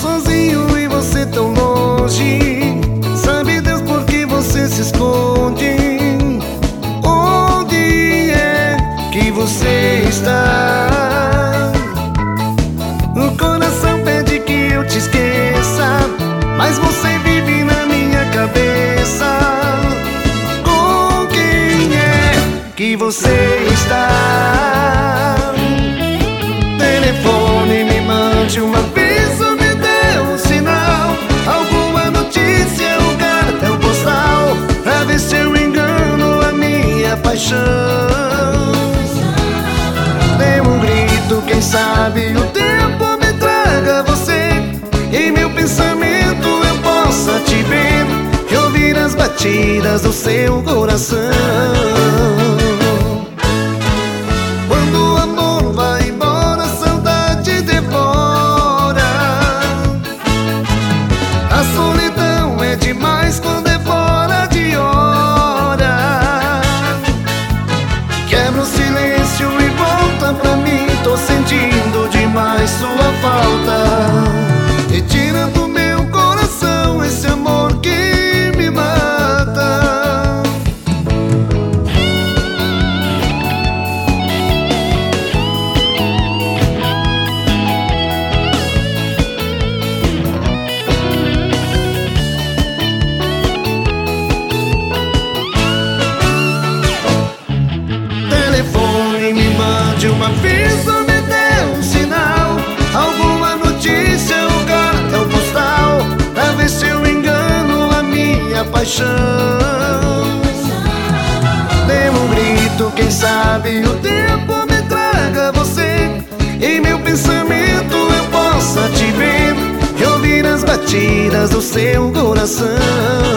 sozinho e você tão longe. Sabe Deus por que você se esconde? Onde é que você está? O coração pede que eu te esqueça, mas você vive na minha cabeça. Com quem é que você está? Telefone, me mande um aviso, me dê um sinal, alguma notícia, um cartão postal, pra ver se eu engano a minha paixão. Dê um grito, quem sabe o tempo me traga você, em meu pensamento eu possa te ver e ouvir as batidas do seu coração. Quando o amor vai embora, a saudade devora. A solidão é demais quando é fora de hora. Quebra o silêncio e volta pra mim, tô sentindo demais sua falta. Retira do meu coração esse amor que me mata. Telefone, me mande um aviso, me dê um sinal, alguma notícia, um cartão postal, pra ver se eu engano a minha paixão. Dê um grito, quem sabe o tempo me traga você, em meu pensamento eu possa te ver e ouvir as batidas do seu coração.